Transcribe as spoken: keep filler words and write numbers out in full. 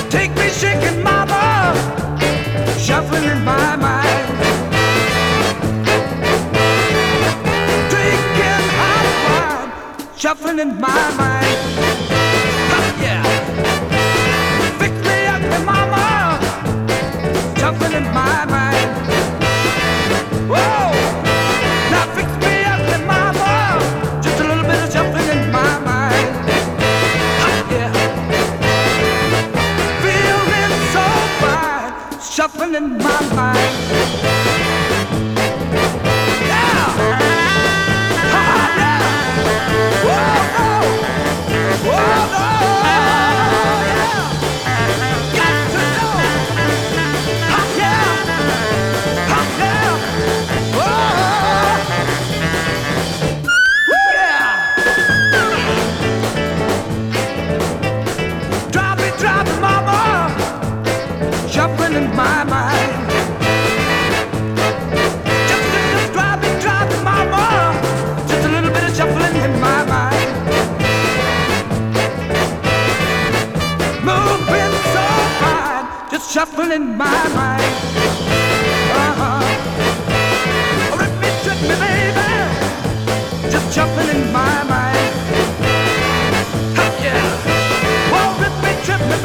Take me shaking, mama, shuffling in my mind. Drinking hot wine, shuffling in my mind. Oh, yeah. Fix me up, mama, shuffling in my mind. Whoa! Now fix me up, mama, just a little bit of shuffling in my mind. Oh, yeah. Feeling so fine, shuffling in my mind. Yeah! Ha, yeah! Whoa, oh! Whoa, oh! Yeah! Got to know! Ha, yeah! Ha, yeah! Whoa! Woo, yeah! Drop it, drop it, mama, shuffling in my mind. Just, just, just drop it, drop it, mama, just a little bit of shuffling in my mind. Moving so fine, just shuffling in my